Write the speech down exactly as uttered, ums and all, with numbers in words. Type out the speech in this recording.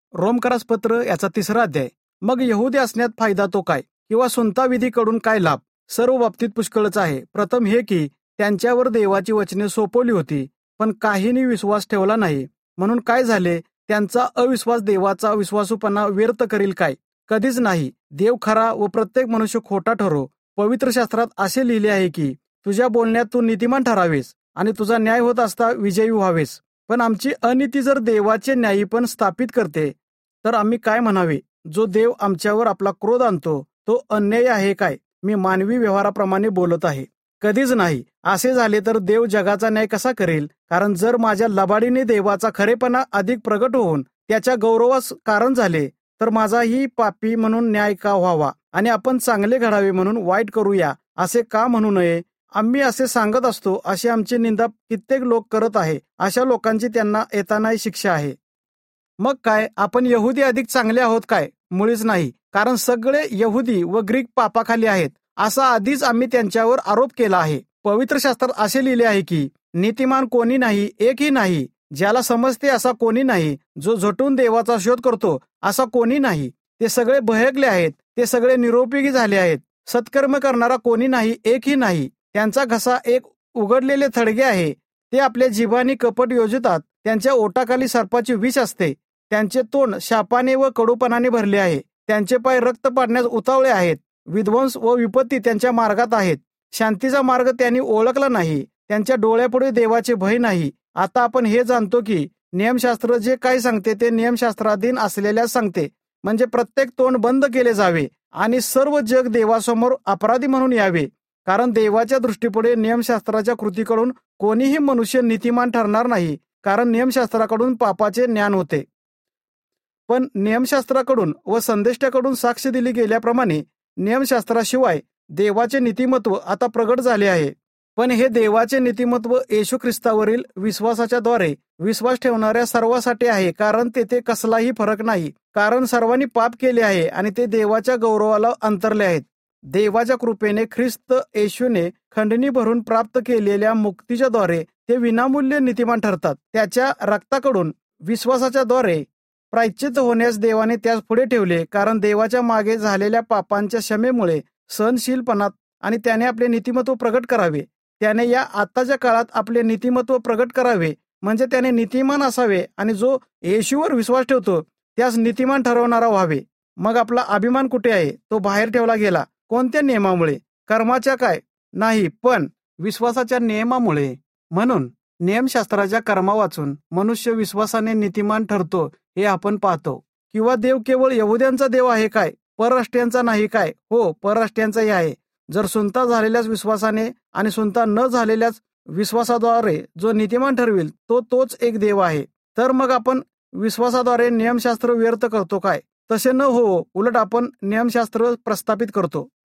रोमकरास पत्र याचा तिसरा अध्याय. मग यहुदी असण्यात फायदा तो काय, किंवा सुनता विधीकडून काय लाभ? सर्व बाबतीत पुष्कळच आहे. प्रथम हे की त्यांच्यावर देवाची वचने सोपवली होती, पण काहींनी विश्वास ठेवला नाही. म्हणून काय झाले? त्यांचा अविश्वास देवाचा विश्वासूपणा व्यर्थ करील काय? कधीच नाही. देव खरा व प्रत्येक मनुष्य खोटा ठरो. पवित्र शास्त्रात असे लिहिले आहे की तुझ्या बोलण्यात तू नीतिमान ठरावेस आणि तुझा न्याय होत असता विजयी व्हावेस. पण आमची अनीती जर देवाचे न्यायीपण स्थापित करते, तर आम्ही काय म्हणावे? जो देव आमच्यावर आपला क्रोध आणतो तो अन्याय आहे काय? मी मानवी व्यवहाराप्रमाणे बोलत आहे. कधीच नाही. असे झाले तर देव जगाचा न्याय कसा करेल? कारण जर माझ्या लबाडीने देवाचा खरेपणा अधिक प्रगट होऊन त्याच्या गौरवास कारण झाले, तर माझाही पापी म्हणून न्याय का व्हावा आणि आपण चांगले घडावे म्हणून वाईट करूया असे का म्हणू नये? आम्ही असे सांगत असतो अशी आमची निंदा कित्येक लोक करत आहे. अशा लोकांची त्यांना येतानाही शिक्षा आहे. मग काय, आपण यहुदी अधिक चांगले आहोत काय? मुळीच नाही. कारण सगळे यहुदी व ग्रीक पापाखाली आहेत असा आधीच आम्ही त्यांच्यावर आरोप केला आहे. पवित्र शास्त्रात असे लिहिले आहे की नीतिमान कोणी नाही, एकही नाही. ज्याला समजते असा कोणी नाही. जो झटून देवाचा शोध करतो असा कोणी नाही. ते सगळे भयकले आहेत. ते सगळे निरुपयोगी झाले आहेत. सत्कर्म करणारा कोणी नाही, एकही नाही. त्यांचा घसा एक उघडलेले थडगे आहे. ते आपल्या जिभानी कपट योजतात. त्यांच्या ओटाखाली सर्पाचे विष असते. त्यांचे तोंड शापाने व कडूपणाने भरले आहे. त्यांचे पाय रक्त पाडण्यास उतावळे आहेत. विध्वंस व विपत्ती त्यांच्या मार्गात आहेत. शांतीचा मार्ग त्यांनी ओळखला नाही. त्यांच्या डोळ्यापुढे देवाचे भय नाही. आता आपण हे जाणतो की नियमशास्त्र जे काही सांगते ते नियमशास्त्राधीन असलेल्या सांगते, म्हणजे प्रत्येक तोंड बंद केले जावे आणि सर्व जग देवासमोर अपराधी म्हणून यावे. कारण देवाच्या दृष्टीपुढे नियमशास्त्राच्या कृतीकडून कोणीही मनुष्य नीतिमान ठरणार नाही, कारण नियमशास्त्राकडून पापाचे ज्ञान होते. पण नियमशास्त्राकडून व संदेष्टाकडून साक्ष दिली गेल्याप्रमाणे नियमशास्त्राशिवाय देवाचे नीतिमत्व आता प्रगट झाले आहे. पण हे देवाचे नीतिमत्व येशू ख्रिस्तावरील विश्वासाच्या द्वारे विश्वास ठेवणाऱ्या सर्वांसाठी आहे. कारण तेथे कसलाही फरक नाही. कारण सर्वांनी पाप केले आहे आणि ते देवाच्या गौरवाला अंतरले आहेत. देवाच्या कृपेने ख्रिस्त येशूने खंडणी भरून प्राप्त केलेल्या मुक्तीच्या द्वारे ते विनामूल्य नीतिमान ठरतात. त्याच्या रक्ताकडून विश्वासाच्या द्वारे प्रायश्चित्त होण्यास देवाने त्यास पुढे ठेवले. कारण देवाच्या मागे झालेल्या पापांच्या क्षमेमुळे सहनशीलपणात आणि त्याने आपले नीतिमत्व प्रगट करावे. त्याने या आताच्या काळात आपले नीतिमत्व प्रगट करावे, म्हणजे त्याने नीतिमान असावे आणि जो येशूवर विश्वास ठेवतो त्यास नीतिमान ठरवणारा व्हावे. मग आपला अभिमान कुठे आहे? तो बाहेर ठेवला गेला. कोणत्या नियमामुळे? कर्माच्या काय? नाही, पण विश्वासाच्या नियमामुळे. म्हणून नियमशास्त्राच्या कर्मा वाचून मनुष्य विश्वासाने नीतिमान ठरतो हे आपण पाहतो. किंवा देव केवळ यहुद्यांचा देव आहे काय? परराष्ट्रीयांचा नाही काय? हो, परराष्ट्रीयांचाही आहे. जर सुनता झालेल्याच विश्वासाने आणि सुनता न झालेल्याच विश्वासाद्वारे जो नीतिमान ठरविल तो तोच एक देव आहे. तर मग आपण विश्वासाद्वारे नियमशास्त्र व्यर्थ करतो काय? तसे न हो, उलट आपण नियमशास्त्र प्रस्थापित करतो.